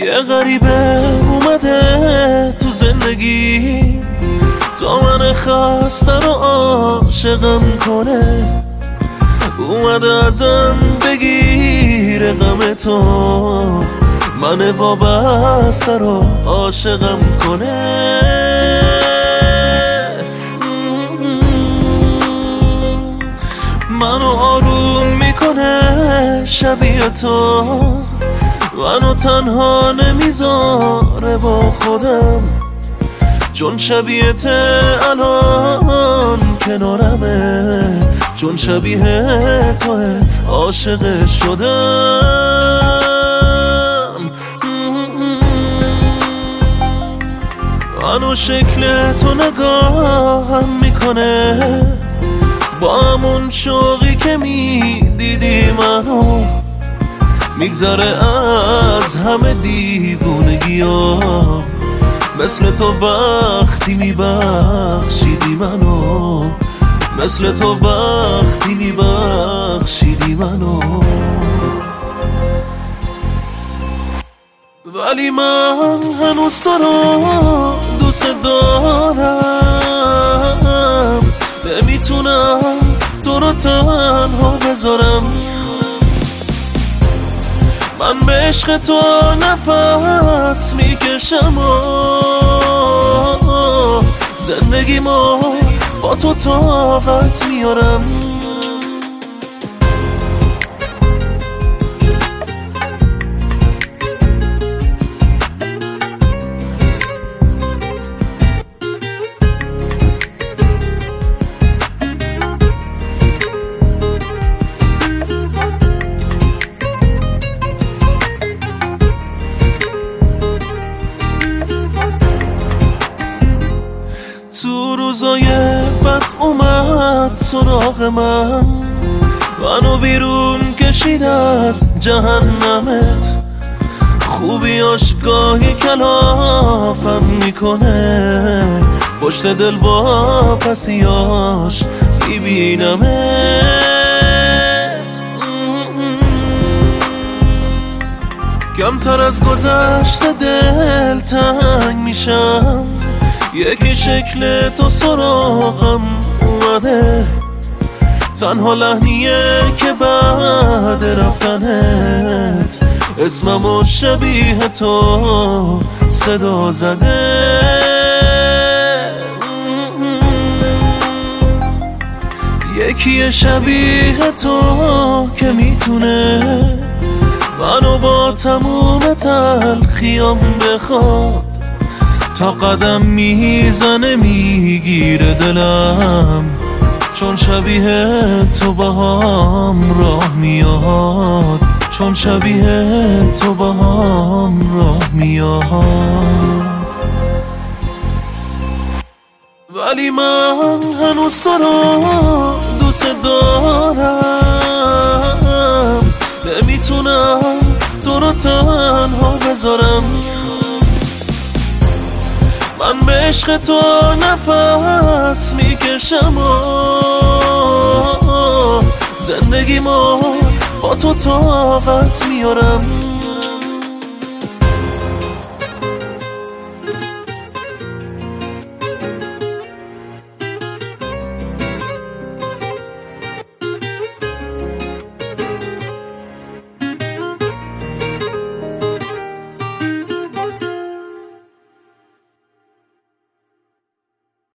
یه غریبه اومده تو زندگی، تا من خسته رو عاشقم کنه. اومده ازم بگیره غم تو، من وابسته رو عاشقم کنه. منو آروم میکنه شبیه تو، منو تنها نمیذاره با خودم، چون شبیه الان کنارمه، چون شبیه توه عاشق شدم. منو شکل تو نگاهم میکنه، با همون شوقی که میدیدی منو، میگذره از همه دیوونگی ها. مثل تو وقتی میبخشیدی منو، مثل تو وقتی میبخشیدی منو. ولی من هنوز تو رو دوست دارم، نمیتونم تو رو تنها بذارم. من به عشق تو نفس میکشم و زندگیمو با تو طاقت میارم. تو روزای بد اومد سراغ من، منو بیرون کشید از جهنمت. خوبیاش گاهی کلافم میکنه، پشت دل با پسیاش میبینمت. کمتر از گذشته دل تنگ میشم، یکی شکل تو سراغم اومده، تنها لحنیه که بعد رفتنت اسممو شبیه تو صدا زده. یکی شبیه تو که میتونه منو با تموم تلخیام بخواد، تا قدم میزنه میگیره دلم، چون شبیه تو با هم راه میاد، چون شبیه تو با هم راه میاد. ولی من هنوز تو رو دوست دارم، نمیتونم تو رو تنها بذارم. من به عشق تو نفس میکشم و زندگیمو با تو طاقت میارم.